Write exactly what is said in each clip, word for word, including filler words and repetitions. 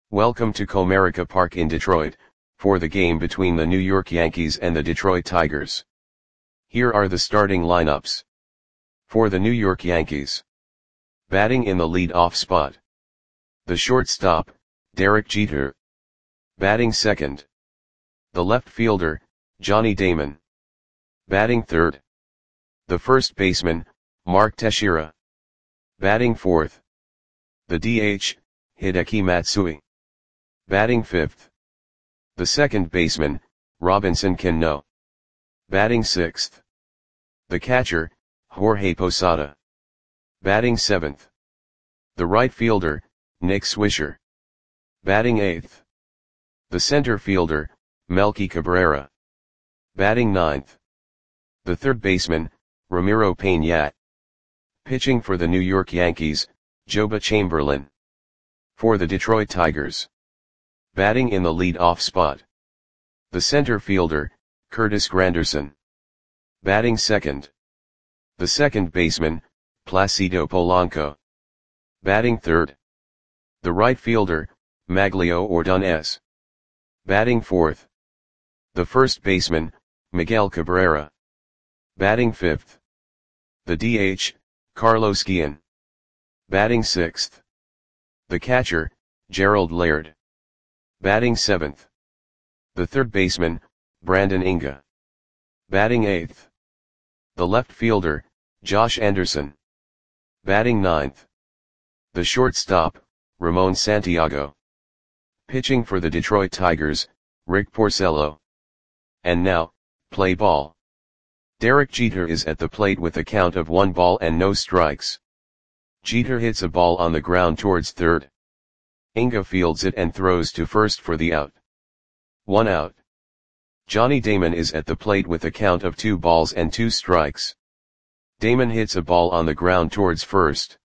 Welcome to Comerica Park in Detroit, for the game between the New York Yankees and the Detroit Tigers. Here are the starting lineups. For the New York Yankees. Batting in the lead-off spot. The shortstop, Derek Jeter. Batting second. The left fielder, Johnny Damon. Batting third. The first baseman, Mark Teixeira. Batting fourth. The D H, Hideki Matsui. Batting fifth. The second baseman, Robinson Cano. Batting sixth. The catcher, Jorge Posada. Batting seventh. The right fielder, Nick Swisher. Batting eighth. The center fielder, Melky Cabrera. Batting ninth. The third baseman, Ramiro Peña. Pitching for the New York Yankees, Joba Chamberlain. For the Detroit Tigers. Batting in the lead-off spot. The center fielder, Curtis Granderson. Batting second. The second baseman, Placido Polanco. Batting third. The right fielder, Maglio Ordonez. Batting fourth. The first baseman, Miguel Cabrera. Batting fifth. The D H, Carlos Guillen. Batting sixth. The catcher, Gerald Laird. Batting seventh. The third baseman, Brandon Inga. Batting eighth. The left fielder, Josh Anderson. Batting ninth. The shortstop, Ramon Santiago. Pitching for the Detroit Tigers, Rick Porcello. And now, play ball. Derek Jeter is at the plate with a count of one ball and no strikes. Jeter hits a ball on the ground towards third. Inga fields it and throws to first for the out. One out. Johnny Damon is at the plate with a count of two balls and two strikes. Damon hits a ball on the ground towards first.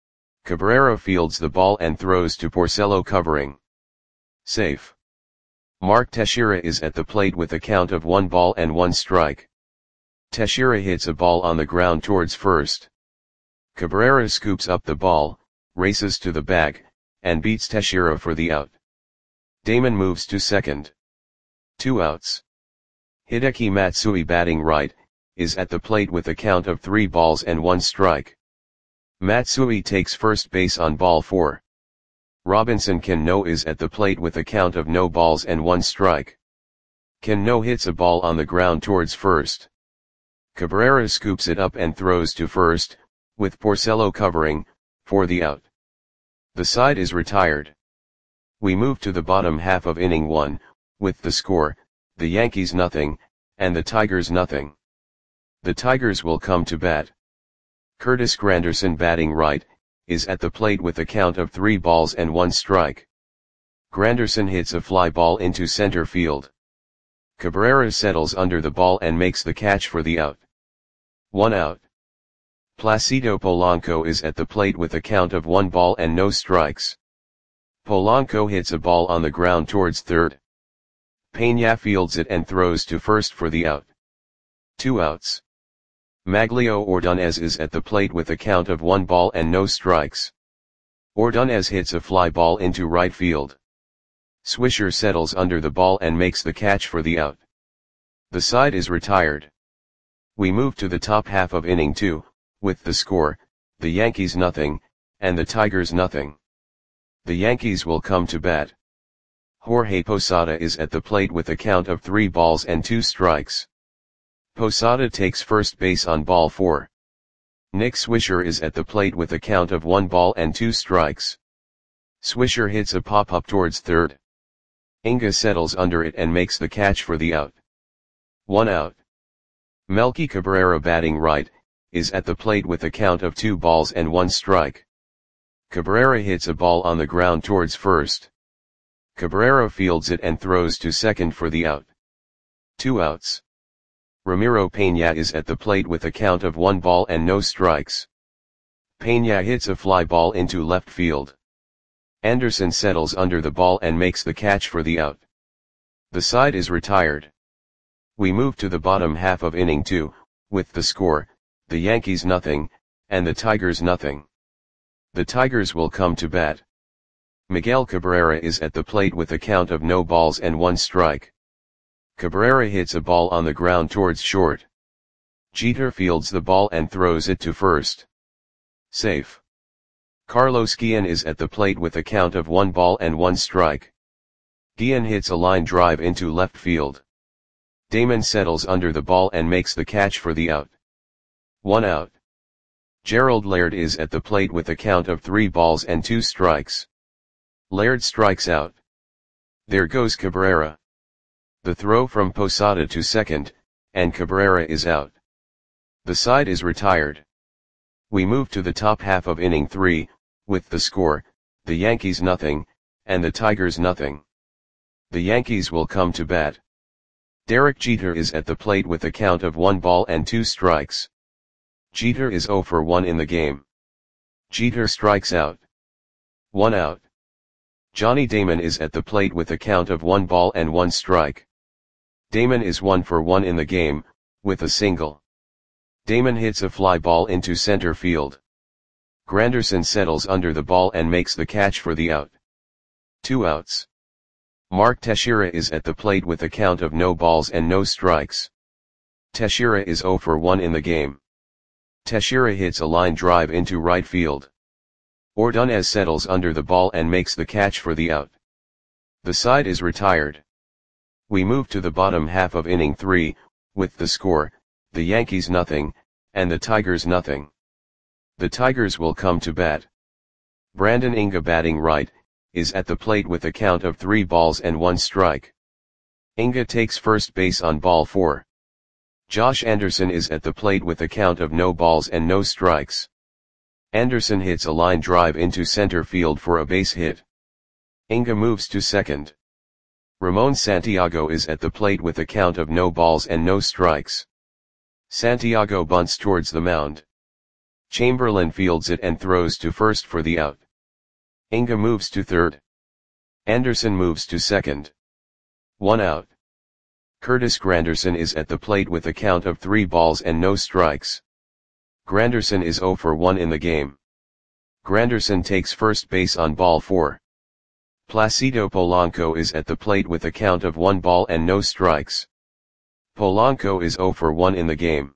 Cabrera fields the ball and throws to Porcello covering. Safe. Mark Teixeira is at the plate with a count of one ball and one strike. Teixeira hits a ball on the ground towards first. Cabrera scoops up the ball, races to the bag, and beats Teixeira for the out. Damon moves to second. Two outs. Hideki Matsui, batting right, is at the plate with a count of three balls and one strike. Matsui takes first base on ball four. Robinson Cano is at the plate with a count of no balls and one strike. Cano hits a ball on the ground towards first. Cabrera scoops it up and throws to first, with Porcello covering, for the out. The side is retired. We move to the bottom half of inning one, with the score, the Yankees nothing, and the Tigers nothing. The Tigers will come to bat. Curtis Granderson, batting right, is at the plate with a count of three balls and one strike. Granderson hits a fly ball into center field. Cabrera settles under the ball and makes the catch for the out. One out. Placido Polanco is at the plate with a count of one ball and no strikes. Polanco hits a ball on the ground towards third. Peña fields it and throws to first for the out. Two outs. Maglio Ordonez is at the plate with a count of one ball and no strikes. Ordonez hits a fly ball into right field. Swisher settles under the ball and makes the catch for the out. The side is retired. We move to the top half of inning two, with the score, the Yankees nothing, and the Tigers nothing. The Yankees will come to bat. Jorge Posada is at the plate with a count of three balls and two strikes. Posada takes first base on ball four. Nick Swisher is at the plate with a count of one ball and two strikes. Swisher hits a pop-up towards third. Inga settles under it and makes the catch for the out. One out. Melky Cabrera, batting right, is at the plate with a count of two balls and one strike. Cabrera hits a ball on the ground towards first. Cabrera fields it and throws to second for the out. Two outs. Ramiro Peña is at the plate with a count of one ball and no strikes. Peña hits a fly ball into left field. Anderson settles under the ball and makes the catch for the out. The side is retired. We move to the bottom half of inning two, with the score, the Yankees nothing, and the Tigers nothing. The Tigers will come to bat. Miguel Cabrera is at the plate with a count of no balls and one strike. Cabrera hits a ball on the ground towards short. Jeter fields the ball and throws it to first. Safe. Carlos Guillen is at the plate with a count of one ball and one strike. Guillen hits a line drive into left field. Damon settles under the ball and makes the catch for the out. One out. Gerald Laird is at the plate with a count of three balls and two strikes. Laird strikes out. There goes Cabrera. The throw from Posada to second, and Cabrera is out. The side is retired. We move to the top half of inning three, with the score, the Yankees nothing, and the Tigers nothing. The Yankees will come to bat. Derek Jeter is at the plate with a count of one ball and two strikes. Jeter is zero for one in the game. Jeter strikes out. One out. Johnny Damon is at the plate with a count of one ball and one strike. Damon is one for one in the game, with a single. Damon hits a fly ball into center field. Granderson settles under the ball and makes the catch for the out. Two outs. Mark Teixeira is at the plate with a count of no balls and no strikes. Teixeira is zero for one in the game. Teixeira hits a line drive into right field. Ordonez settles under the ball and makes the catch for the out. The side is retired. We move to the bottom half of inning three, with the score, the Yankees nothing, and the Tigers nothing. The Tigers will come to bat. Brandon Inga, batting right, is at the plate with a count of three balls and one strike. Inga takes first base on ball four. Josh Anderson is at the plate with a count of no balls and no strikes. Anderson hits a line drive into center field for a base hit. Inga moves to second. Ramon Santiago is at the plate with a count of no balls and no strikes. Santiago bunts towards the mound. Chamberlain fields it and throws to first for the out. Inga moves to third. Anderson moves to second. One out. Curtis Granderson is at the plate with a count of three balls and no strikes. Granderson is zero for one in the game. Granderson takes first base on ball four. Placido Polanco is at the plate with a count of one ball and no strikes. Polanco is zero for one in the game.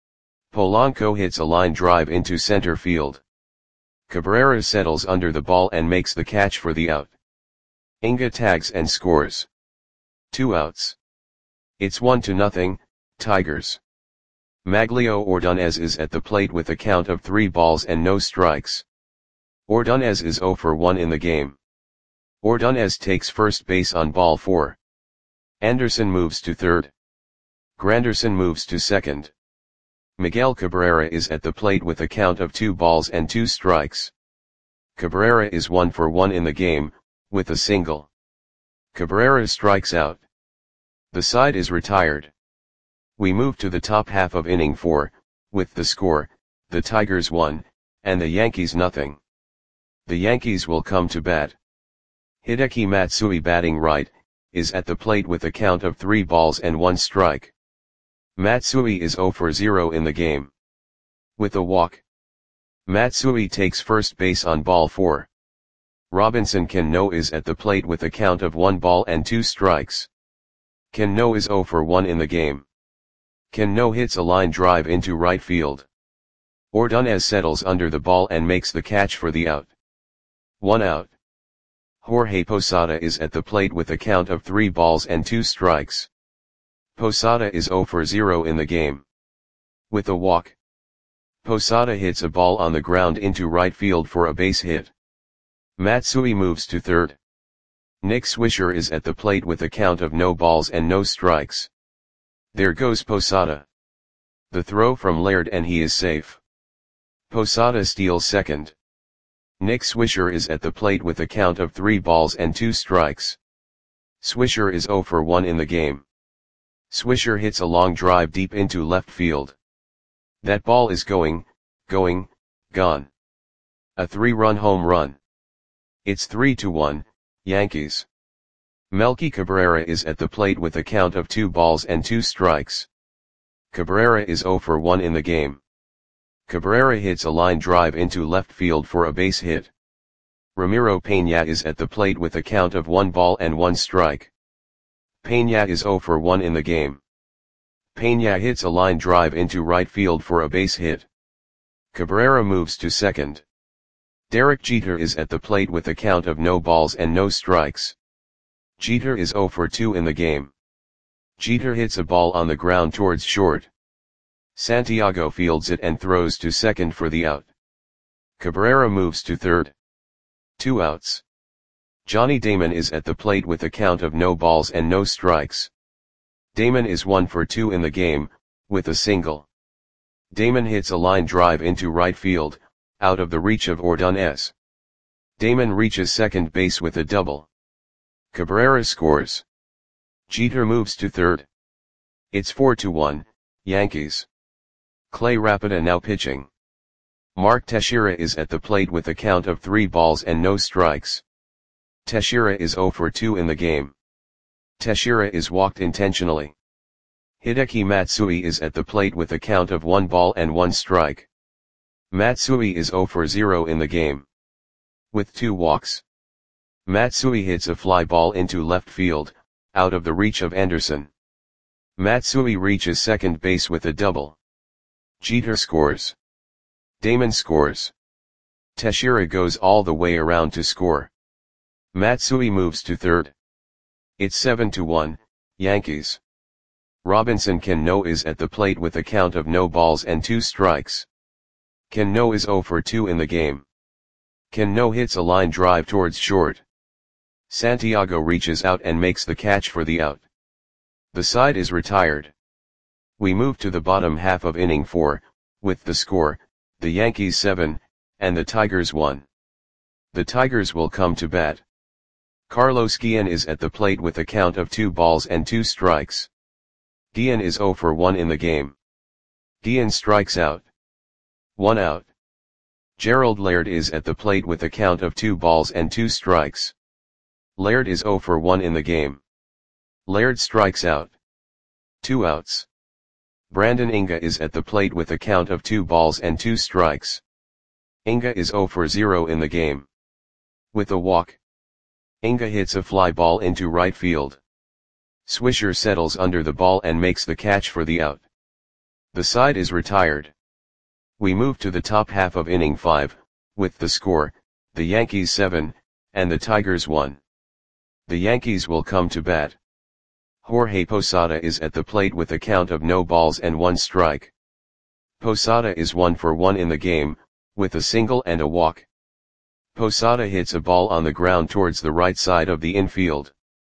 Polanco hits a line drive into center field. Cabrera settles under the ball and makes the catch for the out. Inga tags and scores. Two outs. It's one to nothing, Tigers. Maglio Ordonez is at the plate with a count of three balls and no strikes. Ordonez is zero for one in the game. Ordonez takes first base on ball four. Anderson moves to third. Granderson moves to second. Miguel Cabrera is at the plate with a count of two balls and two strikes. Cabrera is one for one in the game, with a single. Cabrera strikes out. The side is retired. We move to the top half of inning four, with the score, the Tigers one, and the Yankees nothing. The Yankees will come to bat. Hideki Matsui, batting right, is at the plate with a count of three balls and one strike. Matsui is zero for zero in the game. With a walk. Matsui takes first base on ball four. Robinson Cano is at the plate with a count of one ball and two strikes. Cano is zero for one in the game. Cano hits a line drive into right field. Ordonez settles under the ball and makes the catch for the out. One out. Jorge Posada is at the plate with a count of three balls and two strikes. Posada is zero for zero in the game. With a walk. Posada hits a ball on the ground into right field for a base hit. Matsui moves to third. Nick Swisher is at the plate with a count of no balls and no strikes. There goes Posada. The throw from Laird and he is safe. Posada steals second. Nick Swisher is at the plate with a count of three balls and two strikes. Swisher is zero for one in the game. Swisher hits a long drive deep into left field. That ball is going, going, gone. A three-run home run. It's three to one, Yankees. Melky Cabrera is at the plate with a count of two balls and two strikes. Cabrera is zero for one in the game. Cabrera hits a line drive into left field for a base hit. Ramiro Peña is at the plate with a count of one ball and one strike. Peña is zero for one in the game. Peña hits a line drive into right field for a base hit. Cabrera moves to second. Derek Jeter is at the plate with a count of no balls and no strikes. Jeter is zero for two in the game. Jeter hits a ball on the ground towards short. Santiago fields it and throws to second for the out. Cabrera moves to third. Two outs. Johnny Damon is at the plate with a count of no balls and no strikes. Damon is one for two in the game, with a single. Damon hits a line drive into right field, out of the reach of Ordonez. Damon reaches second base with a double. Cabrera scores. Jeter moves to third. It's four to one, Yankees. Clay Rapida now pitching. Mark Teixeira is at the plate with a count of three balls and no strikes. Teixeira is zero for two in the game. Teixeira is walked intentionally. Hideki Matsui is at the plate with a count of one ball and one strike. Matsui is zero for zero in the game. With two walks. Matsui hits a fly ball into left field, out of the reach of Anderson. Matsui reaches second base with a double. Jeter scores. Damon scores. Teixeira goes all the way around to score. Matsui moves to third. It's seven to one, Yankees. Robinson Cano is at the plate with a count of no balls and two strikes. Cano is zero for two in the game. Cano hits a line drive towards short. Santiago reaches out and makes the catch for the out. The side is retired. We move to the bottom half of inning four, with the score, the Yankees seven, and the Tigers one. The Tigers will come to bat. Carlos Guillen is at the plate with a count of two balls and two strikes. Guillen is zero for one in the game. Guillen strikes out. One out. Gerald Laird is at the plate with a count of two balls and two strikes. Laird is zero for one in the game. Laird strikes out. Two outs. Brandon Inga is at the plate with a count of two balls and two strikes. Inga is zero for zero in the game. With a walk. Inga hits a fly ball into right field. Swisher settles under the ball and makes the catch for the out. The side is retired. We move to the top half of inning five, with the score, the Yankees seven, and the Tigers one. The Yankees will come to bat. Jorge Posada is at the plate with a count of no balls and one strike. Posada is one for one in the game, with a single and a walk. Posada hits a ball on the ground towards the right side of the infield.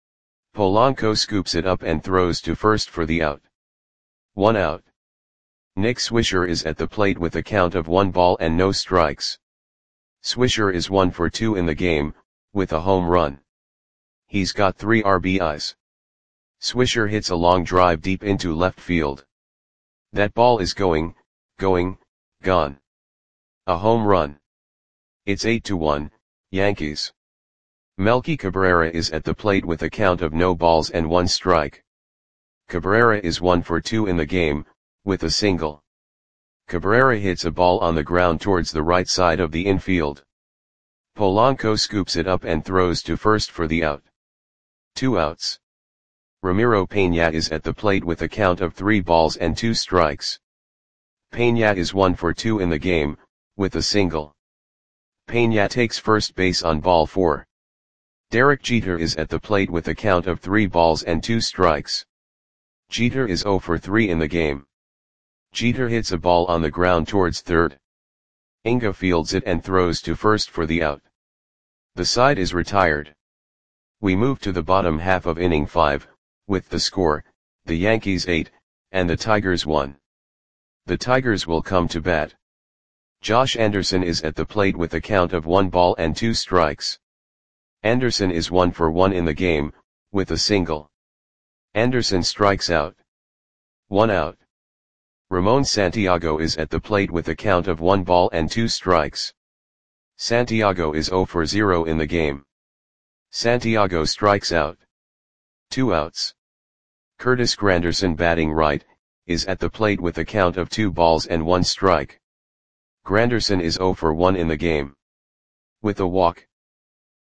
Polanco scoops it up and throws to first for the out. One out. Nick Swisher is at the plate with a count of one ball and no strikes. Swisher is one for two in the game, with a home run. He's got three R B Is. Swisher hits a long drive deep into left field. That ball is going, going, gone. A home run. It's eight to one, Yankees. Melky Cabrera is at the plate with a count of no balls and one strike. Cabrera is one for two in the game, with a single. Cabrera hits a ball on the ground towards the right side of the infield. Polanco scoops it up and throws to first for the out. Two outs. Ramiro Peña is at the plate with a count of three balls and two strikes. Peña is one for two in the game, with a single. Peña takes first base on ball four. Derek Jeter is at the plate with a count of three balls and two strikes. Jeter is zero for three in the game. Jeter hits a ball on the ground towards third. Inga fields it and throws to first for the out. The side is retired. We move to the bottom half of inning five, with the score, the Yankees eight, and the Tigers one. The Tigers will come to bat. Josh Anderson is at the plate with a count of one ball and two strikes. Anderson is one for one in the game, with a single. Anderson strikes out. One out. Ramon Santiago is at the plate with a count of one ball and two strikes. Santiago is zero for zero in the game. Santiago strikes out. Two outs. Curtis Granderson, batting right, is at the plate with a count of two balls and one strike. Granderson is zero for one in the game. With a walk.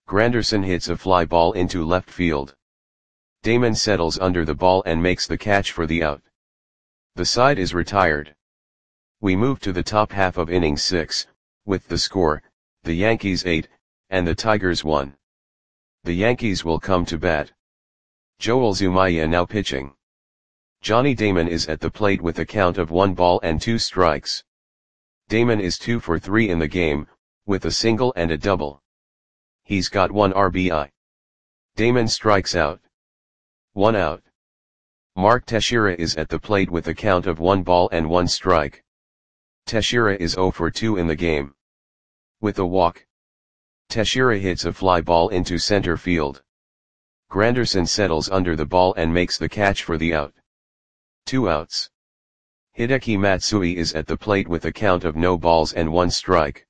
Granderson hits a fly ball into left field. Damon settles under the ball and makes the catch for the out. The side is retired. We move to the top half of inning six, with the score, the Yankees eight, and the Tigers one. The Yankees will come to bat. Joel Zumaya now pitching. Johnny Damon is at the plate with a count of one ball and two strikes. Damon is two for three in the game, with a single and a double. He's got one R B I. Damon strikes out. One out. Mark Teixeira is at the plate with a count of one ball and one strike. Teixeira is zero for two in the game. With a walk. Teixeira hits a fly ball into center field. Granderson settles under the ball and makes the catch for the out. Two outs. Hideki Matsui is at the plate with a count of no balls and one strike.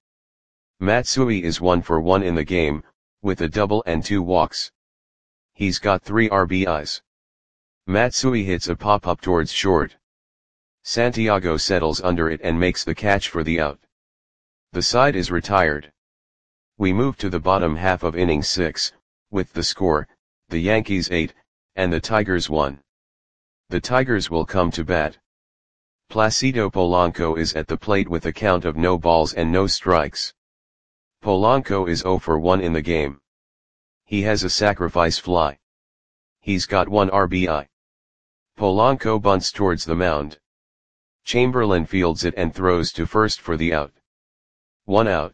Matsui is one for one in the game, with a double and two walks. He's got three R B Is. Matsui hits a pop-up towards short. Santiago settles under it and makes the catch for the out. The side is retired. We move to the bottom half of inning six, with the score, the Yankees eight, and the Tigers one. The Tigers will come to bat. Placido Polanco is at the plate with a count of no balls and no strikes. Polanco is zero for one in the game. He has a sacrifice fly. He's got one R B I. Polanco bunts towards the mound. Chamberlain fields it and throws to first for the out. One out.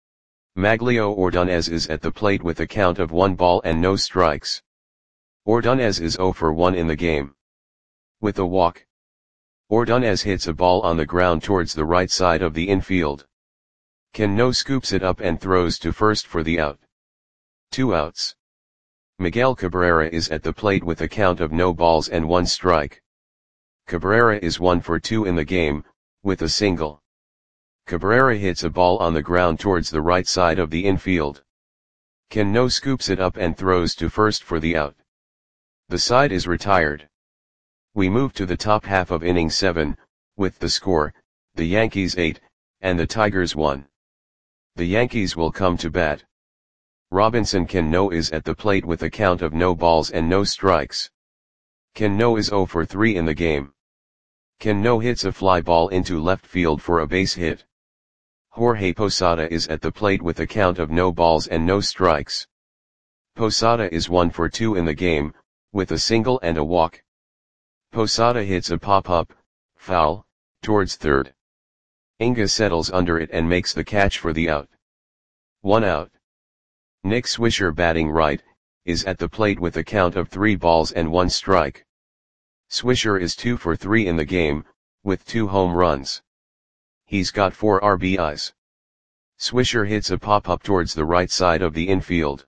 Maglio Ordonez is at the plate with a count of one ball and no strikes. Ordonez is zero for one in the game. With a walk. Ordonez hits a ball on the ground towards the right side of the infield. Cano scoops it up and throws to first for the out. Two outs. Miguel Cabrera is at the plate with a count of no balls and one strike. Cabrera is one for two in the game, with a single. Cabrera hits a ball on the ground towards the right side of the infield. Cano scoops it up and throws to first for the out. The side is retired. We move to the top half of inning seven, with the score, the Yankees eight, and the Tigers one. The Yankees will come to bat. Robinson Cano is at the plate with a count of no balls and no strikes. Cano is zero for three in the game. Cano hits a fly ball into left field for a base hit. Jorge Posada is at the plate with a count of no balls and no strikes. Posada is one for two in the game, with a single and a walk. Posada hits a pop-up, foul, towards third. Inga settles under it and makes the catch for the out. One out. Nick Swisher, batting right, is at the plate with a count of three balls and one strike. Swisher is two for three in the game, with two home runs. He's got four R B Is. Swisher hits a pop-up towards the right side of the infield.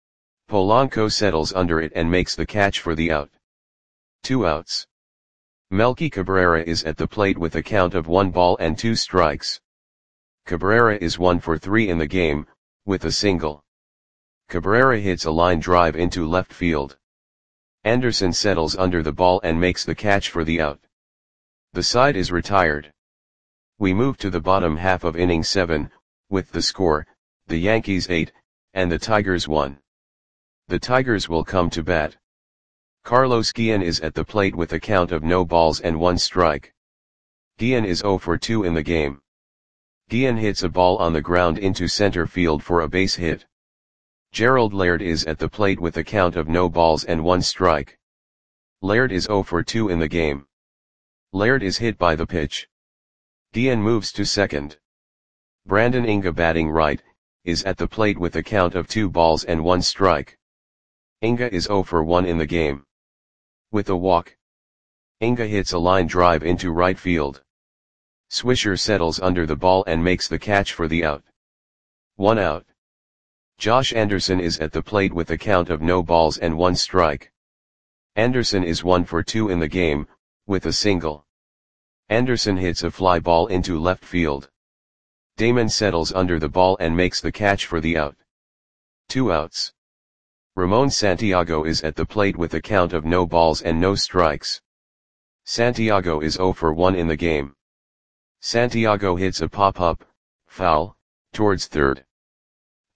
Polanco settles under it and makes the catch for the out. Two outs. Melky Cabrera is at the plate with a count of one ball and two strikes. Cabrera is one for three in the game, with a single. Cabrera hits a line drive into left field. Anderson settles under the ball and makes the catch for the out. The side is retired. We move to the bottom half of inning seven, with the score, the Yankees eight, and the Tigers one. The Tigers will come to bat. Carlos Guillen is at the plate with a count of no balls and one strike. Guillen is zero for two in the game. Guillen hits a ball on the ground into center field for a base hit. Gerald Laird is at the plate with a count of no balls and one strike. Laird is zero for two in the game. Laird is hit by the pitch. Guillen moves to second. Brandon Inga, batting right, is at the plate with a count of two balls and one strike. Inga is zero for one in the game. With a walk. Inga hits a line drive into right field. Swisher settles under the ball and makes the catch for the out. One out. Josh Anderson is at the plate with a count of no balls and one strike. Anderson is one for two in the game, with a single. Anderson hits a fly ball into left field. Damon settles under the ball and makes the catch for the out. Two outs. Ramon Santiago is at the plate with a count of no balls and no strikes. Santiago is zero for one in the game. Santiago hits a pop-up, foul, towards third.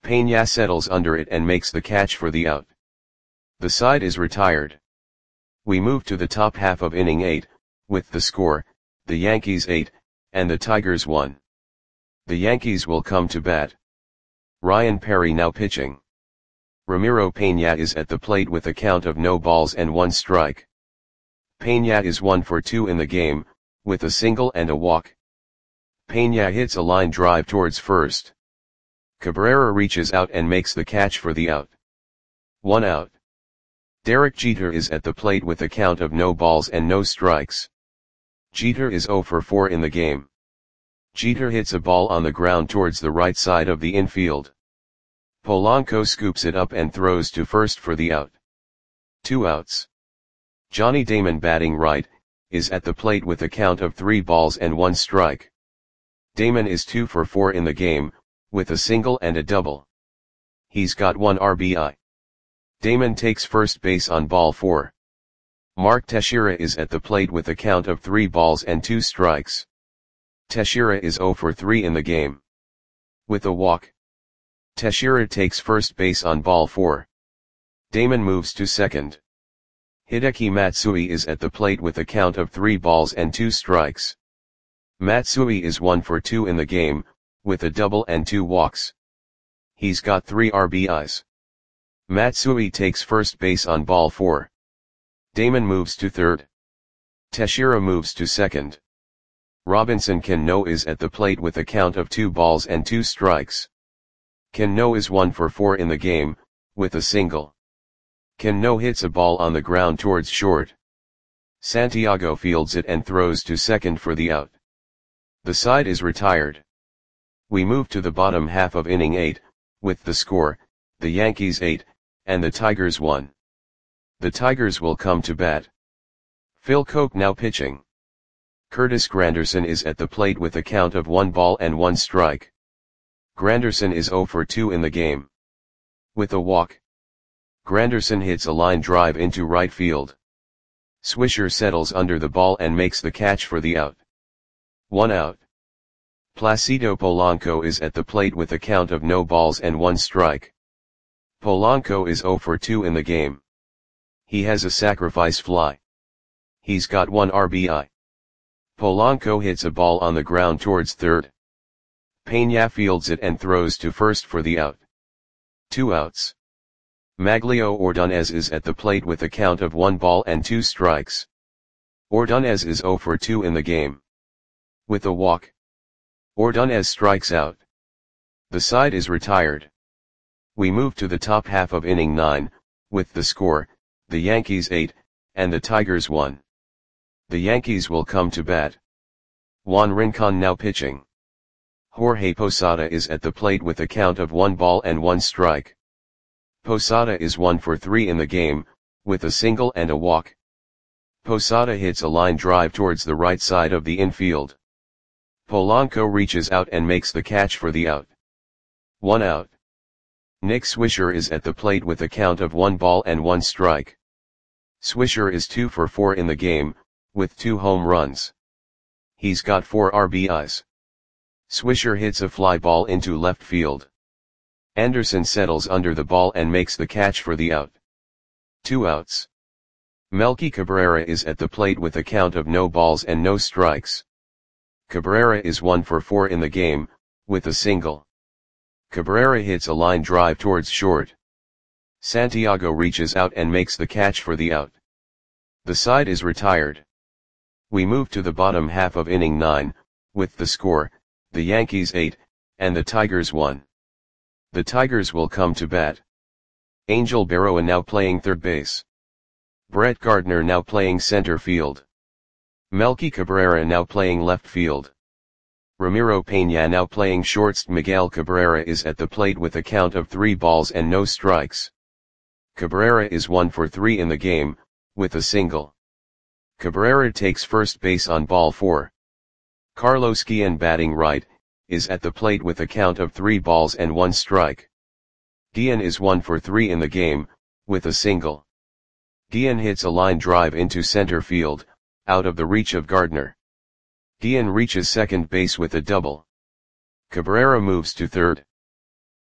Peña settles under it and makes the catch for the out. The side is retired. We move to the top half of inning eight, with the score, the Yankees eight, and the Tigers one. The Yankees will come to bat. Ryan Perry now pitching. Ramiro Peña is at the plate with a count of no balls and one strike. Peña is one for two in the game, with a single and a walk. Peña hits a line drive towards first. Cabrera reaches out and makes the catch for the out. One out. Derek Jeter is at the plate with a count of no balls and no strikes. Jeter is zero for four in the game. Jeter hits a ball on the ground towards the right side of the infield. Polanco scoops it up and throws to first for the out. Two outs. Johnny Damon, batting right, is at the plate with a count of three balls and one strike. Damon is two for four in the game, with a single and a double. He's got one R B I. Damon takes first base on ball four. Mark Teixeira is at the plate with a count of three balls and two strikes. Teixeira is zero for three in the game. With a walk. Teixeira takes first base on ball four. Damon moves to second. Hideki Matsui is at the plate with a count of three balls and two strikes. Matsui is one for two in the game, with a double and two walks. He's got three R B Is. Matsui takes first base on ball four. Damon moves to third. Teixeira moves to second. Robinson Cano is at the plate with a count of two balls and two strikes. Cano is one for four in the game, with a single. Cano hits a ball on the ground towards short. Santiago fields it and throws to second for the out. The side is retired. We move to the bottom half of inning eight, with the score, the Yankees eight, and the Tigers one. The Tigers will come to bat. Phil Coke now pitching. Curtis Granderson is at the plate with a count of one ball and one strike. Granderson is zero for two in the game. With a walk. Granderson hits a line drive into right field. Swisher settles under the ball and makes the catch for the out. One out. Placido Polanco is at the plate with a count of no balls and one strike. Polanco is zero for two in the game. He has a sacrifice fly. He's got one R B I. Polanco hits a ball on the ground towards third. Peña fields it and throws to first for the out. Two outs. Maglio Ordonez is at the plate with a count of one ball and two strikes. Ordonez is zero for two in the game. With a walk. Ordonez strikes out. The side is retired. We move to the top half of inning nine, with the score, the Yankees eight, and the Tigers one. The Yankees will come to bat. Juan Rincon now pitching. Jorge Posada is at the plate with a count of one ball and one strike. Posada is one for three in the game, with a single and a walk. Posada hits a line drive towards the right side of the infield. Polanco reaches out and makes the catch for the out. One out. Nick Swisher is at the plate with a count of one ball and one strike. Swisher is two for four in the game, with two home runs. He's got four R B Is. Swisher hits a fly ball into left field. Anderson settles under the ball and makes the catch for the out. Two outs. Melky Cabrera is at the plate with a count of no balls and no strikes. Cabrera is one for four in the game, with a single. Cabrera hits a line drive towards short. Santiago reaches out and makes the catch for the out. The side is retired. We move to the bottom half of inning nine, with the score, the Yankees eight, and the Tigers one. The Tigers will come to bat. Angel Berroa now playing third base. Brett Gardner now playing center field. Melky Cabrera now playing left field. Ramiro Peña now playing shorts. Miguel Cabrera is at the plate with a count of three balls and no strikes. Cabrera is one for three in the game, with a single. Cabrera takes first base on ball four. Carlos Guillen, batting right, is at the plate with a count of three balls and one strike. Guillen is one for three in the game, with a single. Guillen hits a line drive into center field, out of the reach of Gardner. Guillen reaches second base with a double. Cabrera moves to third.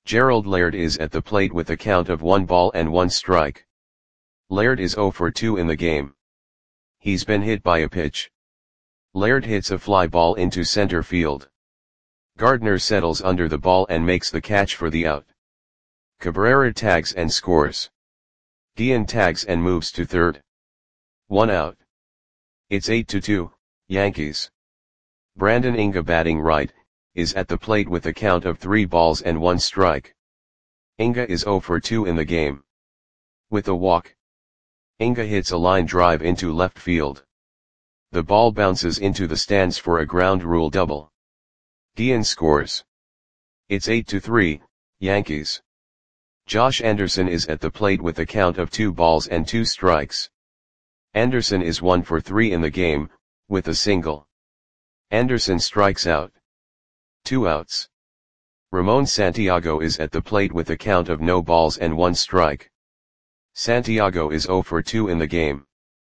Gerald Laird is at the plate with a count of one ball and one strike. Laird is zero for two in the game. He's been hit by a pitch. Laird hits a fly ball into center field. Gardner settles under the ball and makes the catch for the out. Cabrera tags and scores. Guillen tags and moves to third. One out. It's eight to two, Yankees. Brandon Inga, batting right, is at the plate with a count of three balls and one strike. Inga is zero for two in the game. With a walk, Inga hits a line drive into left field. The ball bounces into the stands for a ground rule double. Guillen scores. It's eight to three, Yankees. Josh Anderson is at the plate with a count of two balls and two strikes. Anderson is one for three in the game, with a single. Anderson strikes out. Two outs. Ramon Santiago is at the plate with a count of no balls and one strike. Santiago is zero for two in the game.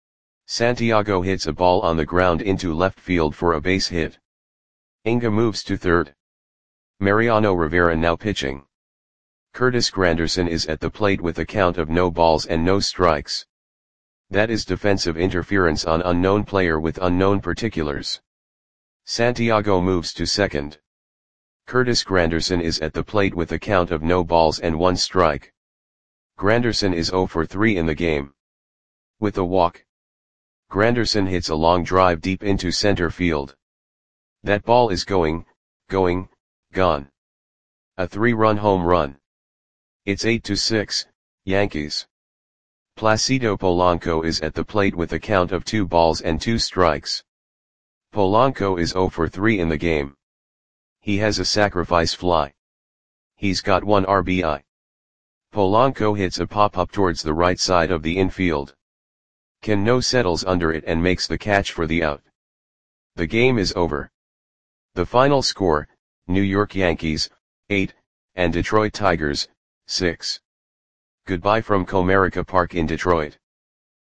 Santiago hits a ball on the ground into left field for a base hit. Inga moves to third. Mariano Rivera now pitching. Curtis Granderson is at the plate with a count of no balls and no strikes. That is defensive interference on unknown player with unknown particulars. Santiago moves to second. Curtis Granderson is at the plate with a count of no balls and one strike. Granderson is zero for three in the game. With a walk, Granderson hits a long drive deep into center field. That ball is going, going, gone. A three-run home run. It's eight to six, Yankees. Placido Polanco is at the plate with a count of two balls and two strikes. Polanco is zero for three in the game. He has a sacrifice fly. He's got one R B I. Polanco hits a pop-up towards the right side of the infield. Cano settles under it and makes the catch for the out. The game is over. The final score, New York Yankees, eight, and Detroit Tigers, six. Goodbye from Comerica Park in Detroit.